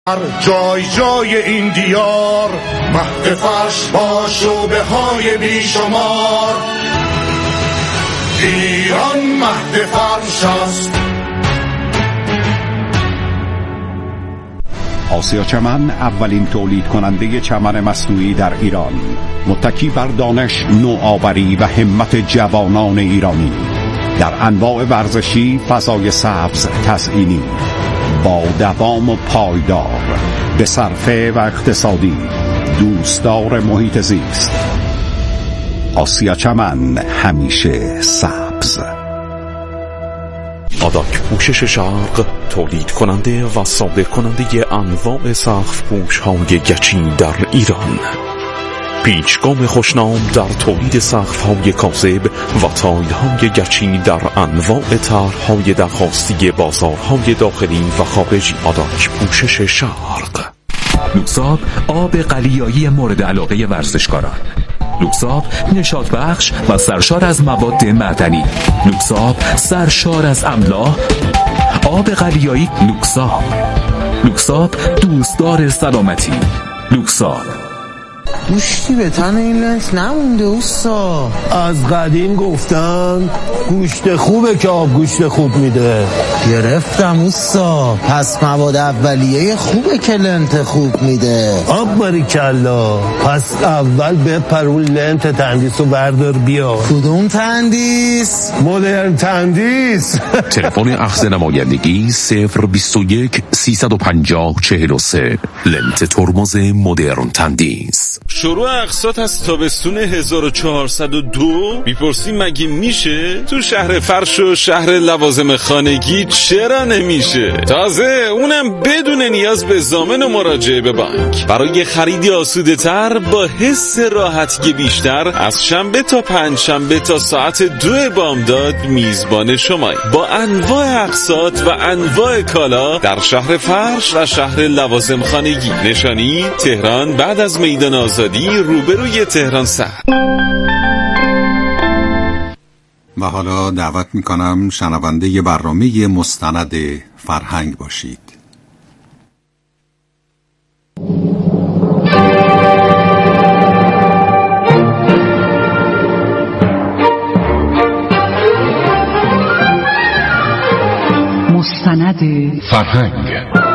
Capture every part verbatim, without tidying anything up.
جای جای این دیار مهد فرش با شعبه های بیشمار، ایران مهد فرش است. آسیا چمن اولین تولید کننده چمن مصنوعی در ایران، متکی بر دانش، نوآوری و همت جوانان ایرانی در انواع ورزشی، فضای سبز تزئینی با دوام و پایدار، به صرفه و اقتصادی، دوستدار محیط زیست. آسیا چمن، همیشه سبز. آداک پوشش شرق، تولید کننده و صادر کننده انواع سقف پوش های گچی در ایران. پیچگام خوشنام در تولید سقف های کاذب و تایل های گچی در انواع طرح‌های درخواستی بازارهای داخلی و خارجی. آداک پوشش شرق. لوکساب، آب قلیایی مورد علاقه ورزشکاران. لوکساب، نشاط بخش و سرشار از مواد معدنی. لوکساب، سرشار از املاح. آب قلیایی لوکساب. لوکساب، دوستدار سلامتی. لوکساب. گوشتی به تن این لنز نمونده اوستا. از قدیم گفتن گوشت خوبه که آب گوشت خوب میده. گرفتم اوستا. پس مواد اولیه خوبه که لنت خوب میده. آب باریکلا. پس اول بپر اون لنت تندیس رو بردار بیا. کدوم تندیس؟ مدرن تندیس. تلفن اخذ نمایندگی صفر بیست و یک سیصد و پنجاه چهل و سه. لنت ترمز مدرن تندیس. شروع اقساط از تابستون هزار و چهارصد و دو. میپرسی مگه میشه؟ تو شهر فرش و شهر لوازم خانگی چرا نمیشه؟ تازه اونم بدون نیاز به ضامن و مراجعه به بانک. برای خریدی آسوده تر با حس راحتی بیشتر، از شنبه تا پنج شنبه تا ساعت دو بامداد میزبان شمای با انواع اقساط و انواع کالا در شهر فرش و شهر لوازم خانگی. نشانی تهران بعد از میدان آزادی، روبروی تهران سر. و حالا دعوت میکنم شنونده برنامه مستند فرهنگ باشید. مستند فرهنگ.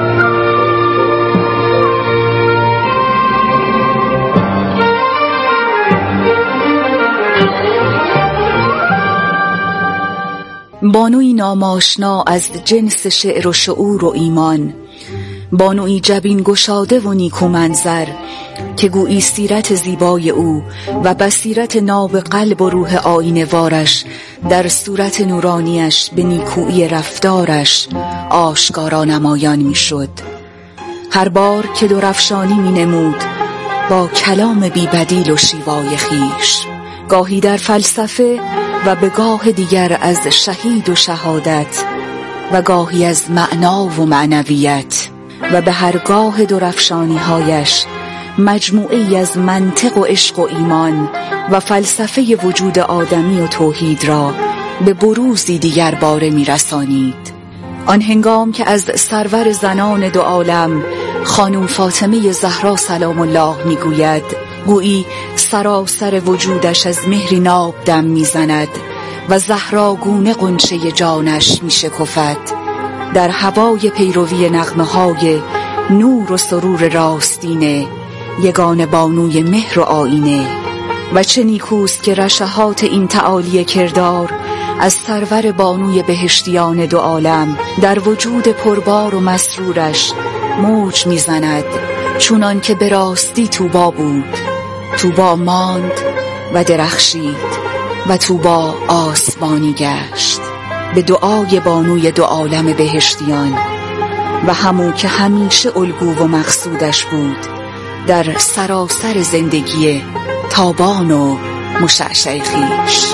بانوی ناماشنا از جنس شعر و شعور و ایمان، بانوی جبین گشاده و نیکو منظر که گویی سیرت زیبای او و بصیرت ناب قلب و روح آینه وارش در صورت نورانیش به نیکویی رفتارش آشکارا نمایان می شد. هر بار که درفشانی می نمود با کلام بی بدیل و شیوای خیش، گاهی در فلسفه و به گاه دیگر از شهید و شهادت و گاهی از معنا و معنویت، و به هر گاه درفشانی هایش مجموعی از منطق و عشق و ایمان و فلسفه وجود آدمی و توحید را به بروزی دیگر باره می رسانید. آن هنگام که از سرور زنان دو عالم خانم فاطمه زهرا سلام الله می گوید، گویی سراسر وجودش از مهری ناب دم می زند و زهراگونه غنچه جانش می شکفد در هوای پیروی نغمه های نور و سرور راستین یگان بانوی مهر و آینه. و چه نیکوست که رشحات این تعالی کردار از سرور بانوی بهشتیان دو عالم در وجود پربار و مسرورش موج می زند، چونان که به راستی توبا بود، توبا ماند و درخشید و توبا آسمانی گشت به دعای بانوی دو عالم بهشتیان و همون که همیشه الگو و مقصودش بود در سراسر زندگی تابان و مشعشع خویش.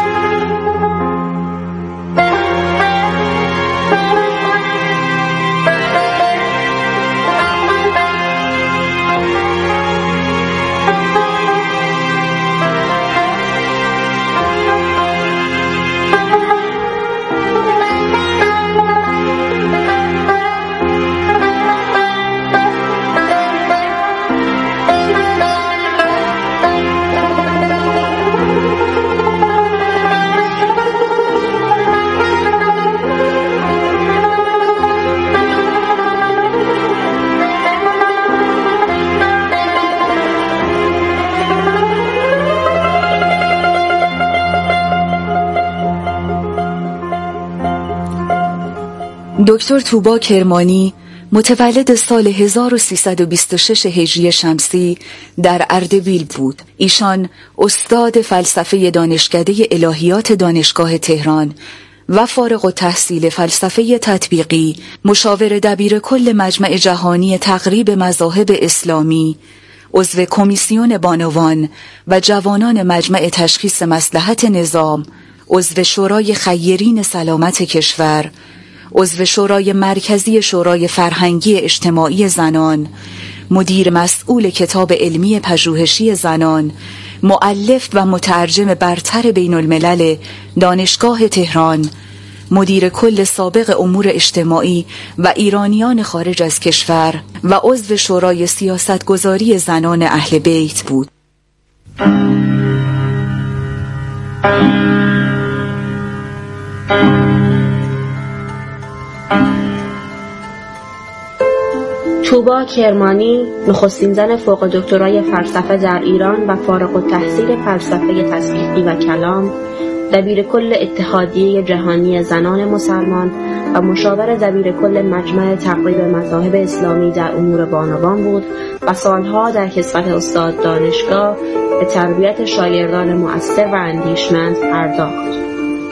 دکتر طوبی کرمانی متولد سال هزار و سیصد و بیست و شش هجری شمسی در اردبیل بود. ایشان استاد فلسفه دانشکده الهیات دانشگاه تهران و فارغ التحصیل فلسفه تطبیقی، مشاور دبیر کل مجمع جهانی تقریب مذاهب اسلامی، عضو کمیسیون بانوان و جوانان مجمع تشخیص مصلحت نظام، عضو شورای خیرین سلامت کشور، عضو شورای مرکزی شورای فرهنگی اجتماعی زنان، مدیر مسئول کتاب علمی پژوهشی زنان، مؤلف و مترجم برتر بین الملل دانشگاه تهران، مدیر کل سابق امور اجتماعی و ایرانیان خارج از کشور و عضو شورای سیاستگذاری زنان اهل بیت بود. طوبی کرمانی نخستین زن فوق دکترای فلسفه در ایران و فارغ التحصیل فلسفه تطبیقی و کلام، دبیر کل اتحادیه جهانی زنان مسلمان و مشاور دبیر کل مجمع تقریب مذاهب اسلامی در امور بانوان بود و سالها در کسوت استاد دانشگاه به تربیت شاگردان مؤثر و اندیشمند پرداخت.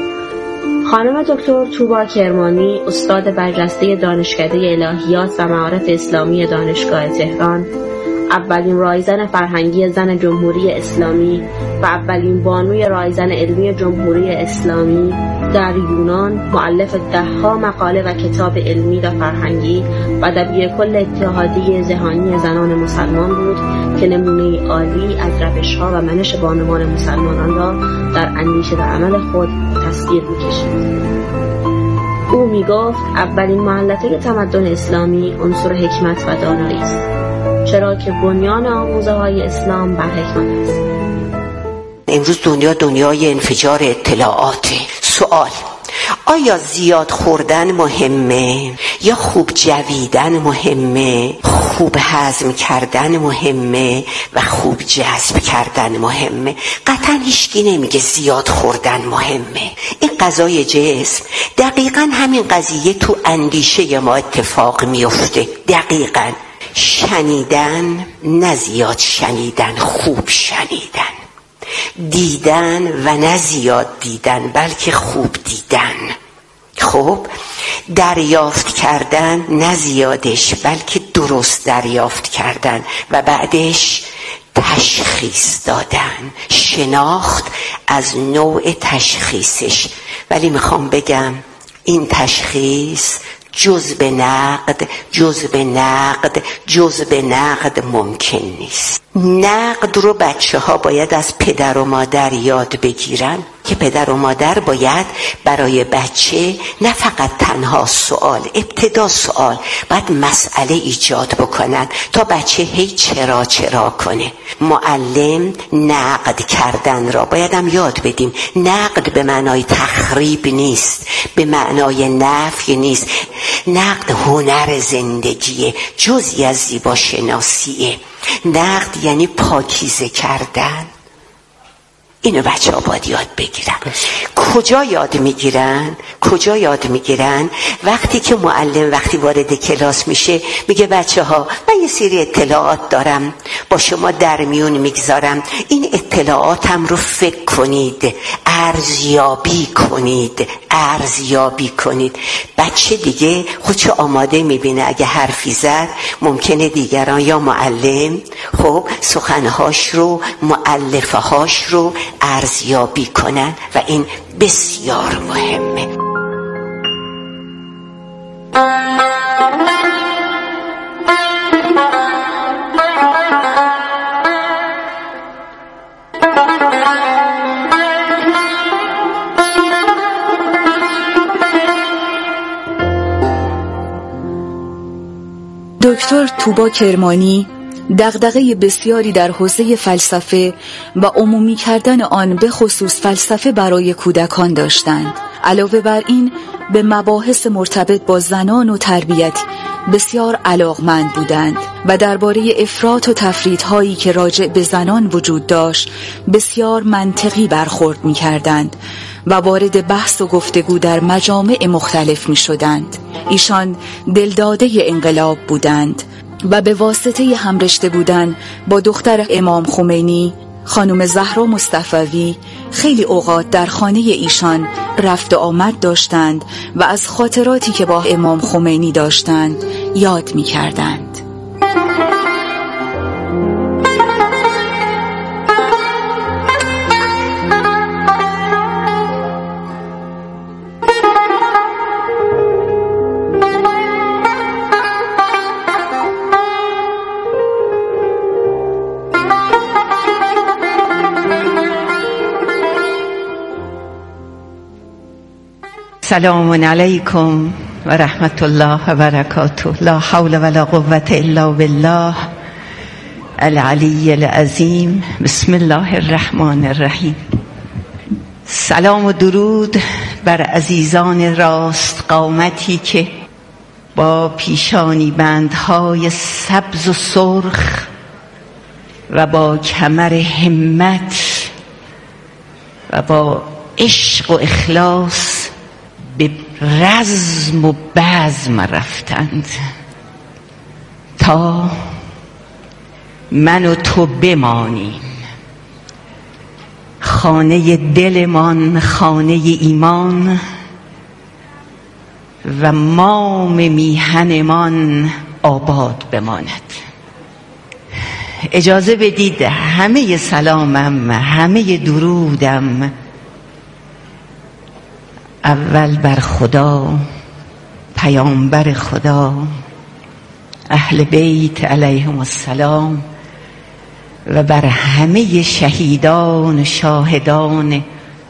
خانم دکتر طوبی کرمانی استاد برجسته دانشکده الهیات و معارف اسلامی دانشگاه تهران، اولین رایزن فرهنگی زن جمهوری اسلامی و اولین بانوی رایزن علمی جمهوری اسلامی در یونان، مؤلف ده‌ها مقاله و کتاب علمی و فرهنگی و دبیر کل اتحادیه جهانی زنان مسلمان بود که نمونه عالی از روش‌ها و منش بانوان مسلمانان را در اندیشه و عمل خود تصویر می‌کشید. او می‌گفت اولین مؤلفه تمدن اسلامی عنصر حکمت و دانایی است، چرا که بنیان آموزه‌های اسلام بر حکمت است. امروز دنیا دنیای انفجار اطلاعاته. سوال: آیا زیاد خوردن مهمه یا خوب جویدن مهمه؟ خوب هضم کردن مهمه و خوب جذب کردن مهمه؟ قطعا هیچکی نمیگه زیاد خوردن مهمه. این غذای جسم دقیقا همین قضیه تو اندیشه ما اتفاق میفته. دقیقا شنیدن، نه زیاد شنیدن، خوب شنیدن. دیدن و نه زیاد دیدن بلکه خوب دیدن. خب دریافت کردن، نه زیادش بلکه درست دریافت کردن و بعدش تشخیص دادن، شناخت از نوع تشخیصش. ولی میخوام بگم این تشخیص جز به نقد جز به نقد جز به نقد ممکن نیست. نقد رو بچه ها باید از پدر و مادر یاد بگیرن که پدر و مادر باید برای بچه نه فقط تنها سوال، ابتدا سوال، بعد مسئله ایجاد بکنن تا بچه هی چرا چرا کنه. معلم نقد کردن را بایدم یاد بدیم. نقد به معنای تخریب نیست، به معنای نفی نیست. نقد هنر زندگیه، جزئی از زیبا شناسیه. نقد یعنی پاکیزه کردن. اینو بچه ها باید یاد بگیرن. کجا یاد میگیرن؟ کجا یاد میگیرن؟ وقتی که معلم وقتی وارد کلاس میشه میگه بچه ها من یه سری اطلاعات دارم با شما در میون میگذارم، این اطلاعاتم رو فکر کنید، ارزیابی کنید ارزیابی کنید. بچه دیگه خودشو آماده میبینه اگه حرفی زد ممکنه دیگران یا معلم خب سخنهاش رو، مؤلفهاش رو ارزیابی کنن و این بسیار مهمه. دکتر طوبی کرمانی دغدغه بسیاری در حوزه فلسفه و عمومی کردن آن به خصوص فلسفه برای کودکان داشتند. علاوه بر این به مباحث مرتبط با زنان و تربیت بسیار علاقمند بودند و درباره افراط و تفریط‌هایی که راجع به زنان وجود داشت بسیار منطقی برخورد می‌کردند و وارد بحث و گفتگو در مجامع مختلف می شدند. ایشان دلداده انقلاب بودند و به واسطه همرشته بودن با دختر امام خمینی، خانم زهرا مصطفوی، خیلی اوقات در خانه ایشان رفت و آمد داشتند و از خاطراتی که با امام خمینی داشتند یاد می کردند. سلام علیکم و رحمت الله و برکاته. لا حول ولا قوة الا بالله العلی العظیم. بسم الله الرحمن الرحیم. سلام و درود بر عزیزان راست قامتی که با پیشانی بندهای سبز و سرخ و با کمر همت و با عشق و اخلاص به رزم و بزم رفتند تا من و تو بمانیم. خانه دلمان خانه ایمان و مام میهنمان آباد بماند. اجازه بدید همه سلامم، همه درودم اول بر خدا، پیامبر خدا، اهل بیت علیهم السلام و بر همه شهیدان و شاهدان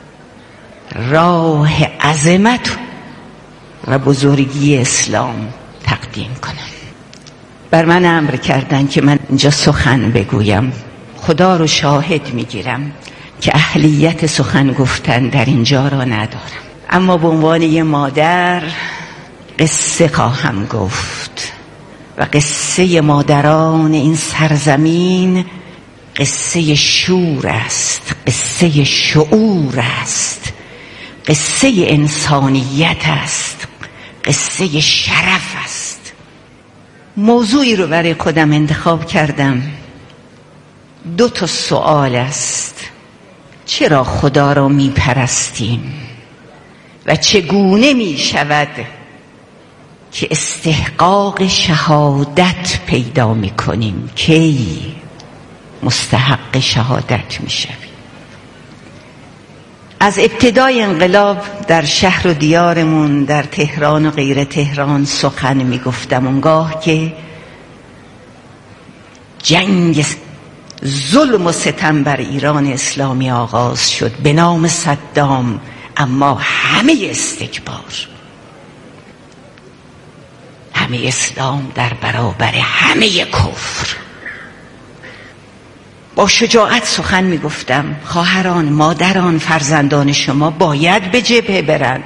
راه عظمت و بزرگی اسلام تقدیم کنم. بر من امر کردن که من اینجا سخن بگویم. خدا رو شاهد میگیرم که اهلیت سخن گفتن در اینجا را ندارم، اما به عنوان یه مادر قصه خواهم گفت و قصه مادران این سرزمین قصه شور است، قصه شعور است، قصه انسانیت است، قصه شرف است. موضوعی رو برای خودم انتخاب کردم. دو تا سوال است: چرا خدا را میپرستیم و چگونه می شود که استحقاق شهادت پیدا می کنیم؟ کی مستحق شهادت می شویم؟ از ابتدای انقلاب در شهر و دیارمون، در تهران و غیر تهران سخن می گفتم. اونگاه که جنگ ظلم و ستم بر ایران اسلامی آغاز شد به نام صدام، اما همه استکبار، همه اسلام در برابر همه کفر. با شجاعت سخن می گفتم: خواهران، مادران، فرزندان شما باید به جبهه برن،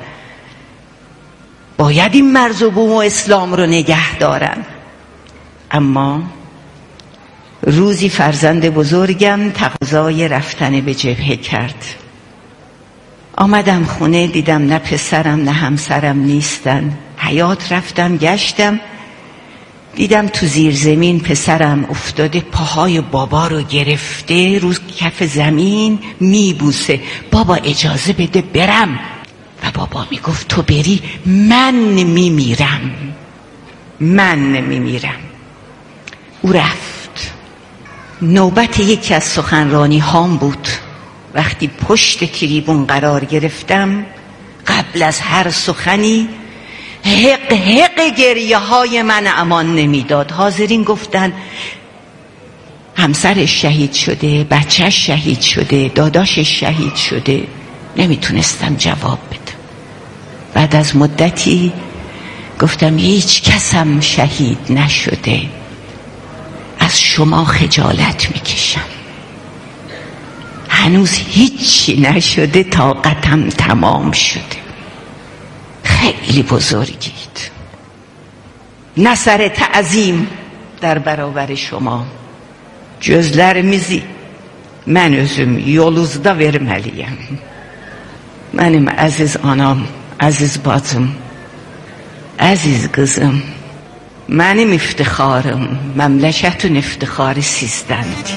باید این مرز و بوم و اسلام رو نگه دارن. اما روزی فرزند بزرگم تقاضای رفتن به جبهه کرد. آمدم خونه، دیدم نه پسرم نه همسرم نیستن. حیاط رفتم، گشتم، دیدم تو زیر زمین پسرم افتاده، پاهای بابا رو گرفته، رو کف زمین میبوسه. بابا اجازه بده برم. و بابا میگفت تو بری من میمیرم، من میمیرم. او رفت. نوبت یکی از سخنرانی هام بود. وقتی پشت تریبون قرار گرفتم، قبل از هر سخنی حق حق گریه های من امان نمیداد. حاضرین گفتن همسرش شهید شده، بچهش شهید شده، داداشش شهید شده. نمیتونستم جواب بدم. بعد از مدتی گفتم هیچ کسم شهید نشده، از شما خجالت میکشم. هنوز هیچی نشده، طاقتم تمام شده. خیلی بزرگید. نه سر تعظیم در برابر شما. Gözlərimizi mən özüm yolunuzda verməliyəm. Benim aziz anam, aziz bacım, aziz kızım, benim iftiharım, memleketin iftiharı sizdendir.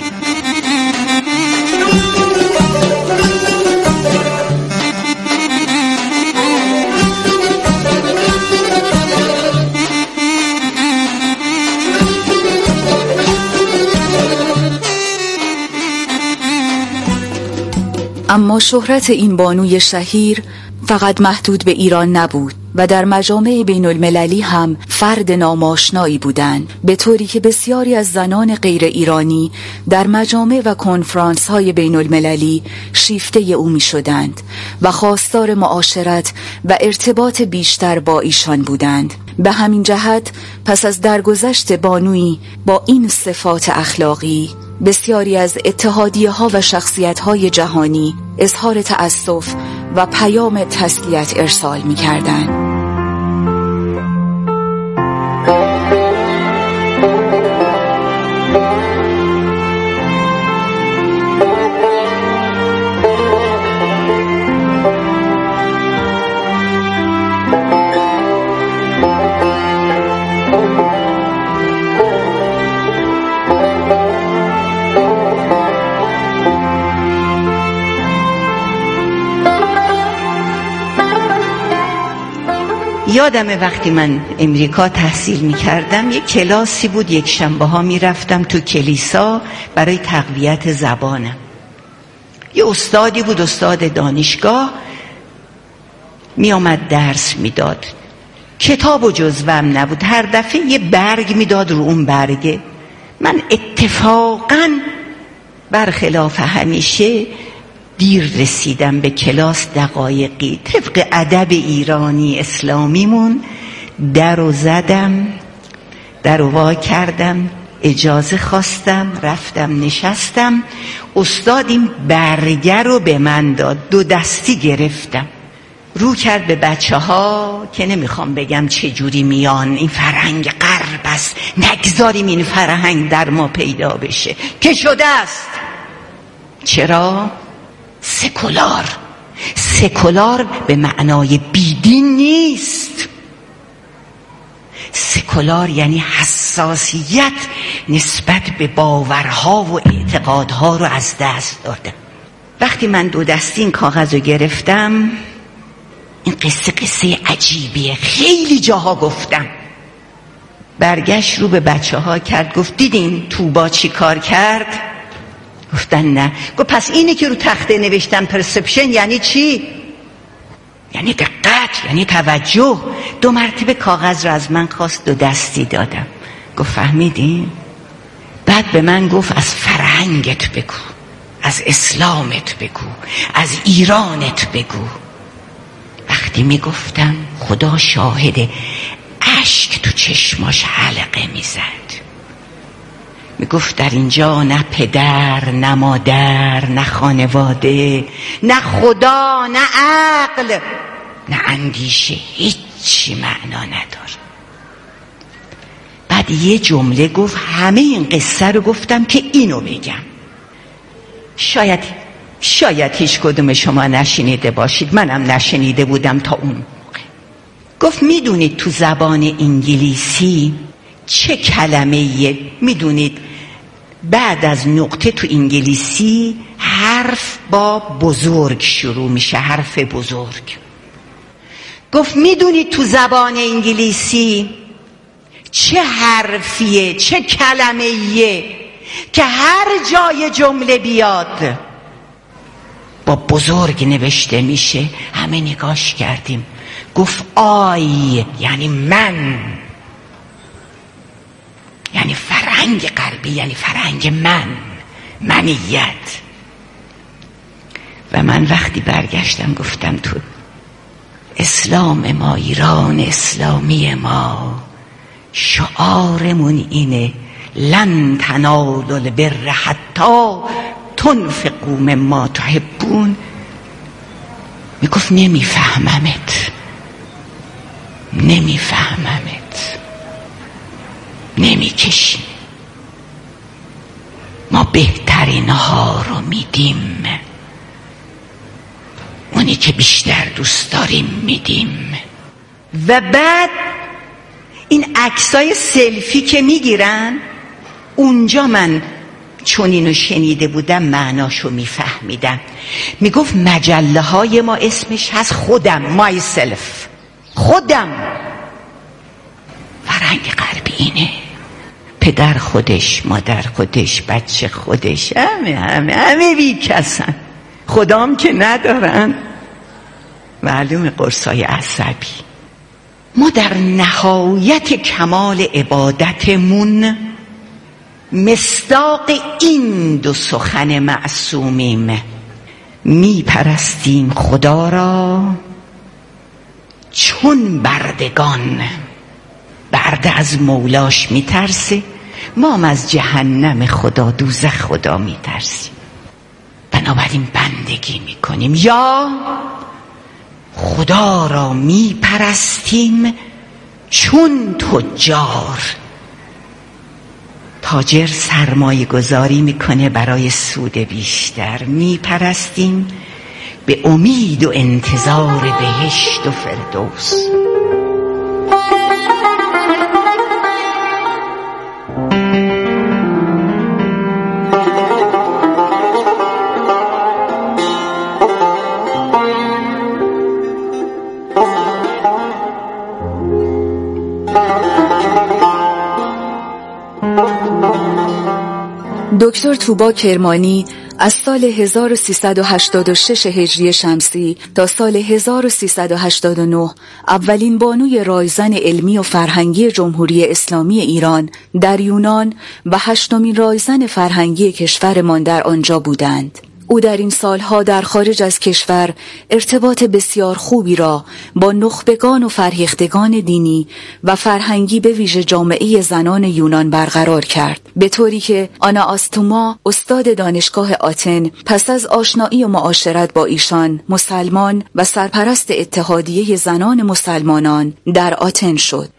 اما شهرت این بانوی شهیر فقط محدود به ایران نبود و در مجامع بین المللی هم فرد ناماشنایی بودند، به طوری که بسیاری از زنان غیر ایرانی در مجامع و کنفرانس های بین المللی شیفته او می شدند و خواستار معاشرت و ارتباط بیشتر با ایشان بودند. به همین جهت پس از درگذشت بانویی با این صفات اخلاقی، بسیاری از اتحادیه ها و شخصیت های جهانی اظهار تأسف و پیام تسلیت ارسال می کردند. یادمه وقتی من امریکا تحصیل می کردم یک کلاسی بود، یک شنبه ها می رفتم تو کلیسا برای تقویت زبانم. یه استادی بود، استاد دانشگاه، می آمد درس می داد. کتاب و جزوم نبود، هر دفعه یه برگ می داد، رو اون برگه من اتفاقاً برخلاف همیشه دیر رسیدم به کلاس دقایقی. طبق ادب ایرانی اسلامیمون در و زدم، در و وا کردم، اجازه خواستم، رفتم نشستم. استاد این برگه رو به من داد، دو دستی گرفتم، رو کرد به بچه ها که نمیخوام بگم چه جوری میان، این فرهنگ غرب است، نگذاریم این فرهنگ در ما پیدا بشه که شده است. چرا؟ سکولار. سکولار به معنای بیدین نیست. سکولار یعنی حساسیت نسبت به باورها و اعتقادها رو از دست داده. وقتی من دو دستی این کاغذ رو گرفتم، این قصه قصه عجیبیه، خیلی جاها گفتم. برگشت رو به بچه ها کرد، گفت دیدین توبا چی کار کرد؟ گفتن نه. گفت پس اینی که رو تخته نوشتن پرسپشن یعنی چی؟ یعنی دقت، یعنی توجه. دو مرتبه کاغذ رو از من خواست، دو دستی دادم. گفت فهمیدین؟ بعد به من گفت از فرهنگت بگو، از اسلامت بگو، از ایرانت بگو. وقتی میگفتم خدا شاهده اشک تو چشماش حلقه میزد. میگفت در اینجا نه پدر، نه مادر، نه خانواده، نه خدا، نه عقل، نه اندیشه، هیچی معنا نداره. بعد یه جمله گفت، همه این قصه رو گفتم که اینو بگم. شاید شاید هیچ کدوم شما نشنیده باشید، منم نشنیده بودم تا اون موقع. گفت میدونید تو زبان انگلیسی چه کلمه‌ای، میدونید بعد از نقطه تو انگلیسی حرف با بزرگ شروع میشه، حرف بزرگ. گفت میدونید تو زبان انگلیسی چه حرفیه، چه کلمه‌ایه که هر جای جمله بیاد با بزرگ نوشته میشه؟ همه نگاش کردیم. گفت آی، یعنی من، یعنی فرهنگ غربی، یعنی فرهنگ من، منیت. و من وقتی برگشتم گفتم تو اسلام ما، ایران اسلامی ما، شعارمون اینه لن تنالوا البر حتی تنفقوا مما تحبون. میگفت نمیفهممت، نمیفهممت، نمیکشیم، ما بهترین ها رو میدیم، اونی که بیشتر دوست داریم میدیم. و بعد این عکسای سلفی که میگیرن، اونجا من چون اینو شنیده بودم معناشو میفهمیدم. میگفت مجله های ما اسمش هست خودم، مای سلف، خودم. فرهنگ غربی اینه، پدر خودش، مادر خودش، بچه خودش، همه همه همه بی کسن، خدام که ندارن. معلوم قرصای عصبی. ما در نهایت کمال عبادتمون مصداق این دو سخن معصومیم. می پرستیم خدا را چون بردگان. برده از مولاش می ترسه، ما هم از جهنم خدا، دوزخ خدا می ترسیم. بنابراین بندگی می کنیم. یا خدا را می پرستیم چون تجار. تاجر سرمایه گذاری میکنه برای سود بیشتر. می پرستیم به امید و انتظار بهشت و فردوس. دکتر طوبی کرمانی از سال هزار و سیصد و هشتاد و شش هجری شمسی تا سال هزار و سیصد و هشتاد و نه اولین بانوی رایزن علمی و فرهنگی جمهوری اسلامی ایران در یونان و هشتمین رایزن فرهنگی کشورمان در آنجا بودند. او در این سالها در خارج از کشور ارتباط بسیار خوبی را با نخبگان و فرهیختگان دینی و فرهنگی به ویژه جامعه زنان یونان برقرار کرد، به طوری که آنا آستوما استاد دانشگاه آتن پس از آشنایی و معاشرت با ایشان مسلمان و سرپرست اتحادیه زنان مسلمانان در آتن شد.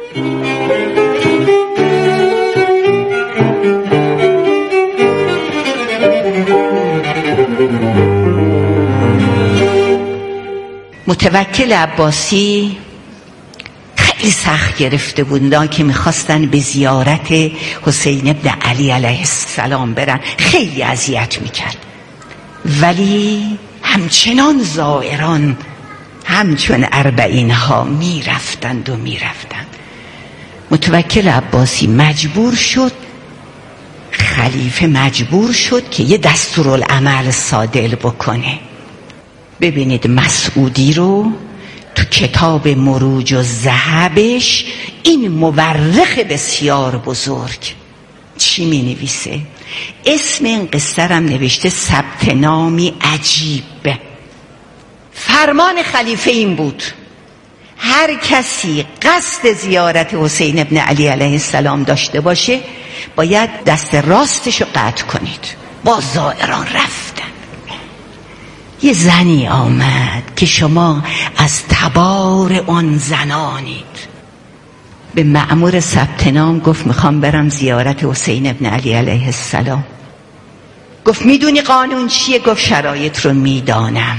متوکل عباسی خیلی سخت گرفته بودن که میخواستن به زیارت حسین ابن علی علیه السلام برن، خیلی اذیت میکرد، ولی همچنان زائران همچون اربعین ها میرفتند و میرفتند. متوکل عباسی مجبور شد، خلیفه مجبور شد که یه دستورالعمل صادر بکنه. ببینید مسعودی رو تو کتاب مروج و ذهبش، این مورخ بسیار بزرگ چی می نویسه؟ اسم این قصه هم نوشته ثبت نامی عجیب. فرمان خلیفه این بود هر کسی قصد زیارت حسین ابن علی علیه السلام داشته باشه باید دست راستش رو قطع کنید. با زائران رفتن. یه زنی آمد که شما از تبار آن زنانید، به مأمور ثبت نام گفت میخوام برم زیارت حسین ابن علی علیه السلام. گفت میدونی قانون چیه؟ گفت شرایط رو میدانم.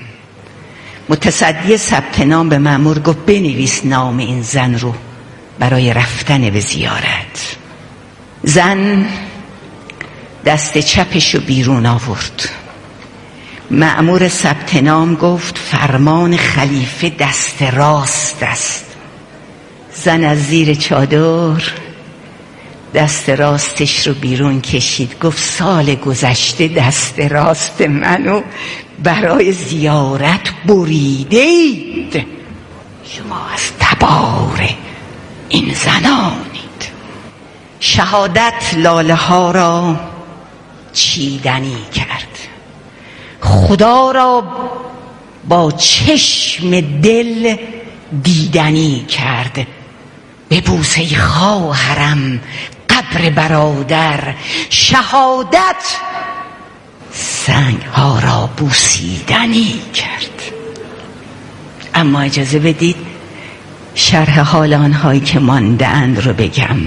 متصدی ثبت نام به مأمور گفت بنویس نام این زن رو برای رفتن به زیارت. زن دست چپش رو بیرون آورد. مأمور ثبت نام گفت فرمان خلیفه دست راست است. زن از زیر چادر دست راستش رو بیرون کشید، گفت سال گذشته دست راست منو برای زیارت بریده اید، شما از تبار این زنانید. شهادت لاله ها را چیدنی کرد، خدا را با چشم دل دیدنی کرد. به بوسه خواهرم قبر برادر، شهادت سنگ ها را بوسیدنی کرد. اما اجازه بدید شرح حال آنهایی که مانده‌اند رو بگم.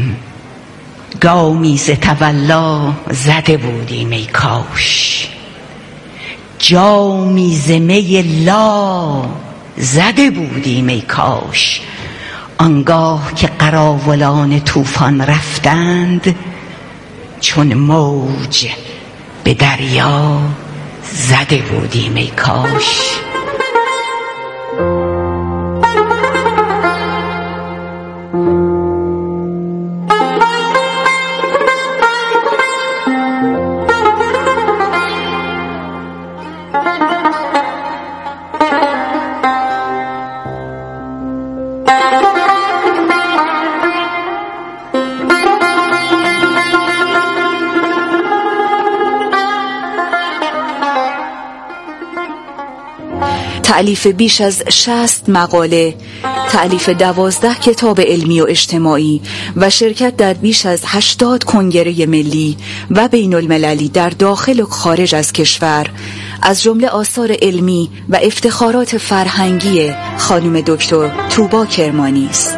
گامی ز تولا زده بودیم ای کاش، جامی ز می لا زده بودیم ای کاش. آنگاه که قراولان طوفان رفتند، چون موج به دریا زده بودیم ای کاش. تألیف بیش از شصت مقاله، تألیف دوازده کتاب علمی و اجتماعی و شرکت در بیش از هشتاد کنگره ملی و بین المللی در داخل و خارج از کشور، از جمله آثار علمی و افتخارات فرهنگی خانم دکتر طوبی کرمانی است.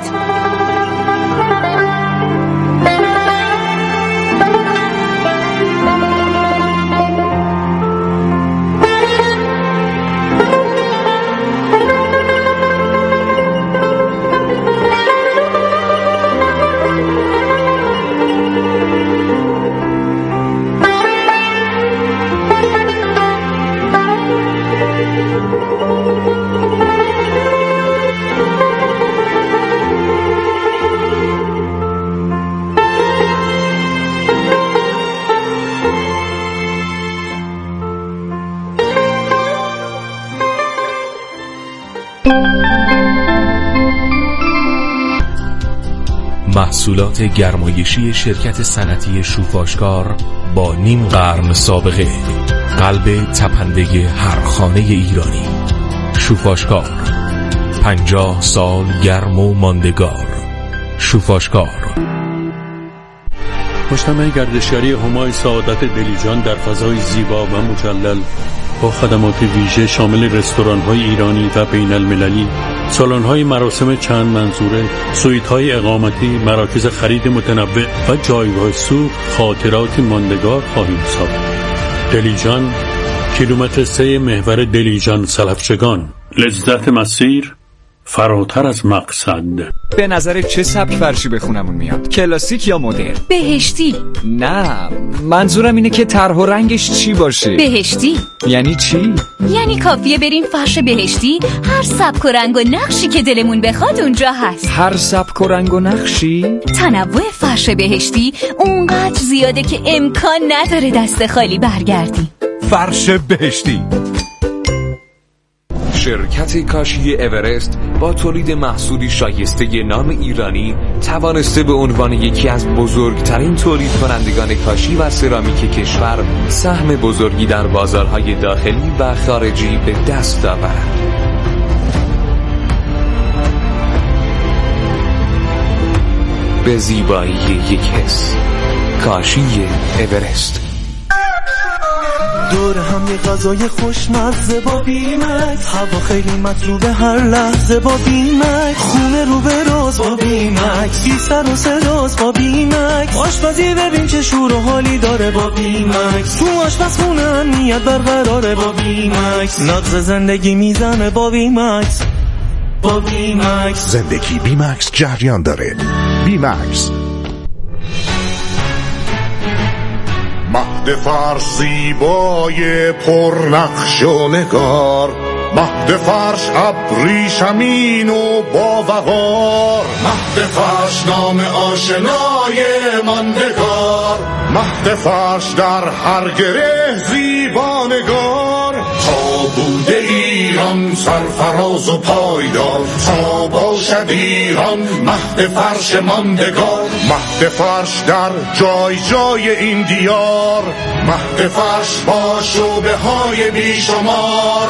محصولات گرمایشی شرکت صنعتی شوفاشکار با نیم قرن سابقه، قلب تپنده هر خانه ایرانی. شوفاشکار، پنجاه سال گرم و ماندگار. شوفاشکار. مجتمع گردشگری همای سعادت دلیجان در فضای زیبا و مجلل با خدمات ویژه شامل رستوران‌های ایرانی و بین المللی، سالن‌های مراسم چند منظوره، سویت‌های اقامتی، مراکز خرید متنوع و جایگاه سوخت خاطراتی ماندگار خواهیم ساخت. دلیجان، کیلومتر سه محور دلیجان سلفچگان. لذت مسیر فراتر از مقصد. به نظر چه سبک فرشی به خونمون میاد؟ کلاسیک یا مدرن؟ بهشتی. نه، منظورم اینه که طرح و رنگش چی باشه. بهشتی. یعنی چی؟ یعنی کافیه بریم فرش بهشتی، هر سبک و رنگ و نقشی که دلمون بخواد اونجا هست. هر سبک و رنگ و نقشی؟ تنوع فرش بهشتی اونقدر زیاده که امکان نداره دست خالی برگردی. فرش بهشتی. شرکت کاشی اورست با تولید محصولی شایسته نام ایرانی توانسته به عنوان یکی از بزرگترین تولید کنندگان کاشی و سرامیک کشور سهم بزرگی در بازارهای داخلی و خارجی به دست آورد. به زیبایی یک حس، کاشی اورست. دور هم یه غذای خوشمزه با بیمکس، هوا خیلی مطلوبه هر لحظه با بیمکس، خونه رو به راز با بیمکس، بی سر و صداست با بیمکس، آشپزی ببین چه شور و حالی داره با بیمکس، تو آشپزخونه امنیت برقراره با بیمکس، نبض زندگی میزنه با بیمکس. با بیمکس زندگی بیمکس جریان داره. بیمکس. مهد فرش زیبای پرنقش و نگار، مهد فرش ابریشمین و با وقار، مهد فرش نام آشنای ماندگار، مهد فرش در هر گره زیبانگار، تا بوده ایران سرفراز و پایدار، تا باشد ایران مهد فرش ماندگار، مهد فرش در جای جای این دیار، مهد فرش با شعبه های بیشمار،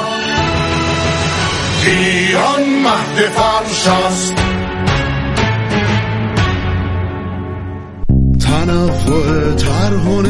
ایران مهد فرش است. تنوع طرح